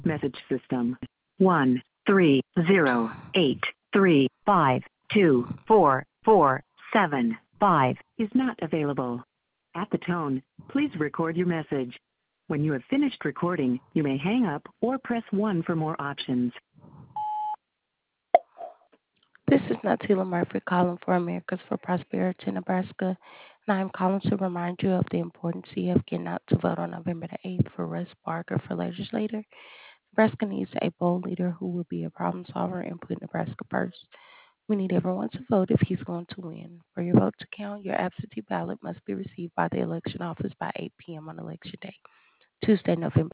Message system. 13083524447 is not available. At the tone, please record your message. When you have finished recording, you may hang up or press 1 for more options. This is Natila Murphy calling for Americans for Prosperity, Nebraska, and I am calling to remind you of the importance of getting out to vote on November the 8th for Russ Barker for legislator. Nebraska needs a bold leader who will be a problem solver and put Nebraska first. We need everyone to vote if he's going to win. For your vote to count, your absentee ballot must be received by the election office by 8 p.m. on election day, Tuesday, November